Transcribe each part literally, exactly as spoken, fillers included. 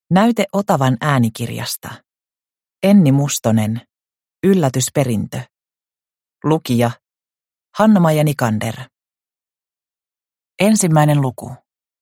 Näyte Otavan äänikirjasta. Enni Mustonen. Yllätysperintö. Lukija. Hanna-Maija Nikander. Ensimmäinen luku.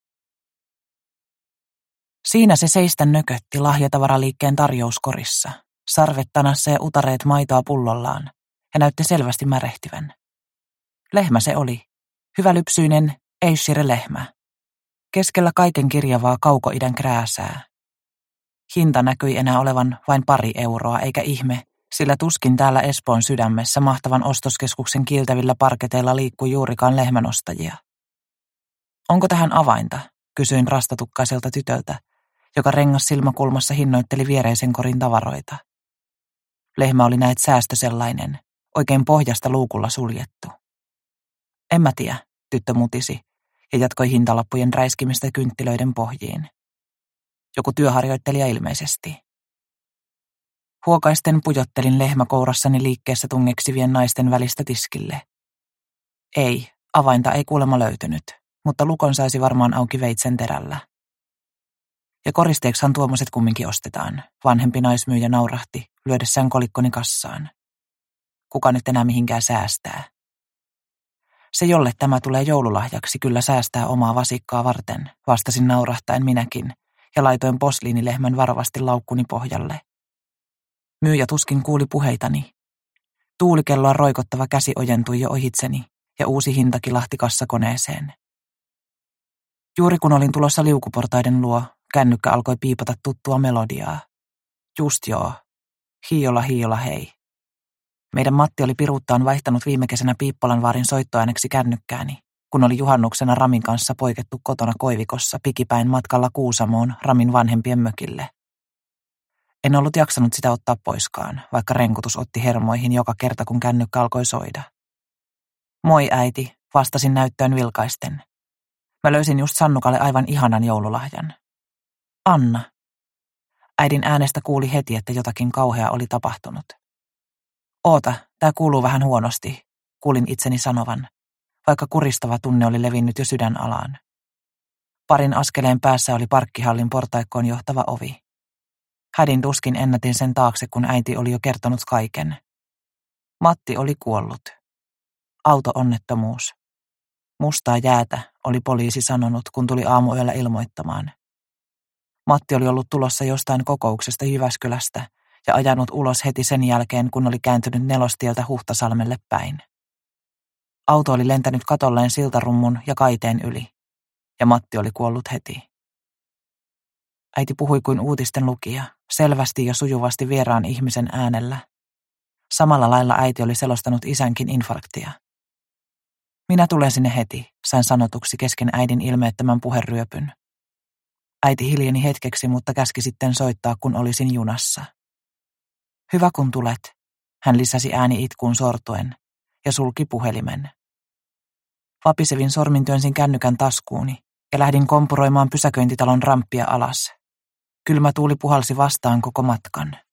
Siinä se seistä nökötti lahjatavaraliikkeen tarjouskorissa, sarvet tanassa ja utareet maitoa pullollaan, ja näytti selvästi märehtivän. Lehmä se oli. Hyvälypsyinen Eishire-lehmä. Keskellä kaiken kirjavaa kaukoidän krääsää. Hinta näkyi enää olevan vain pari euroa, eikä ihme, sillä tuskin täällä Espoon sydämessä mahtavan ostoskeskuksen kiiltävillä parketeilla liikkui juurikaan lehmänostajia. Onko tähän avainta, kysyin rastatukkaiselta tytöltä, joka rengas silmäkulmassa hinnoitteli viereisen korin tavaroita. Lehmä oli näet säästö sellainen, oikein pohjasta luukulla suljettu. En mä tiedä, tyttö mutisi ja jatkoi hintalappujen räiskimistä kynttilöiden pohjiin. Joku työharjoittelija ilmeisesti. Huokaisten pujottelin lehmäkourassani liikkeessä tungeksivien naisten välistä tiskille. Ei, avainta ei kuulemma löytynyt, mutta lukon saisi varmaan auki veitsen terällä. Ja koristeeksihan tuommoiset kumminkin ostetaan, vanhempi naismyyjä naurahti, lyödessään kolikkoni kassaan. Kuka nyt enää mihinkään säästää? Se, jolle tämä tulee joululahjaksi, kyllä säästää omaa vasikkaa varten, vastasin naurahtaen minäkin, ja laitoin posliinilehmän varovasti laukkuni pohjalle. Myyjä tuskin kuuli puheitani. Tuulikelloa roikottava käsi ojentui jo ohitseni, ja uusi hinta kilahti kassakoneeseen. Juuri kun olin tulossa liukuportaiden luo, kännykkä alkoi piipata tuttua melodiaa. Just joo. Hiola, hiola, hei. Meidän Matti oli piruuttaan vaihtanut viime kesänä Piippolanvaarin soittoääneksi kännykkääni, kun oli juhannuksena Ramin kanssa poikettu kotona koivikossa pikipäin matkalla Kuusamoon Ramin vanhempien mökille. En ollut jaksanut sitä ottaa poiskaan, vaikka renkutus otti hermoihin joka kerta, kun kännykkä alkoi soida. Moi äiti, vastasin näyttöön vilkaisten. Mä löysin just Sannukalle aivan ihanan joululahjan. Anna. Äidin äänestä kuuli heti, että jotakin kauheaa oli tapahtunut. Oota, tää kuuluu vähän huonosti, kuulin itseni sanovan, vaikka kuristava tunne oli levinnyt jo sydänalaan. Parin askeleen päässä oli parkkihallin portaikkoon johtava ovi. Hädin tuskin ennätin sen taakse, kun äiti oli jo kertonut kaiken. Matti oli kuollut. Auto-onnettomuus. Mustaa jäätä, oli poliisi sanonut, kun tuli aamuyöllä ilmoittamaan. Matti oli ollut tulossa jostain kokouksesta Jyväskylästä ja ajanut ulos heti sen jälkeen, kun oli kääntynyt Nelostieltä Huhtasalmelle päin. Auto oli lentänyt katolleen siltarummun ja kaiteen yli, ja Matti oli kuollut heti. Äiti puhui kuin uutisten lukija, selvästi ja sujuvasti vieraan ihmisen äänellä. Samalla lailla äiti oli selostanut isänkin infarktia. Minä tulen sinne heti, sain sanotuksi kesken äidin ilmeettömän puheryöpyn. Äiti hiljeni hetkeksi, mutta käski sitten soittaa, kun olisin junassa. Hyvä kun tulet, hän lisäsi ääni itkuun sortuen ja sulki puhelimen. Vapisevin sormin työnsin kännykän taskuuni ja lähdin kompuroimaan pysäköintitalon ramppia alas. Kylmä tuuli puhalsi vastaan koko matkan.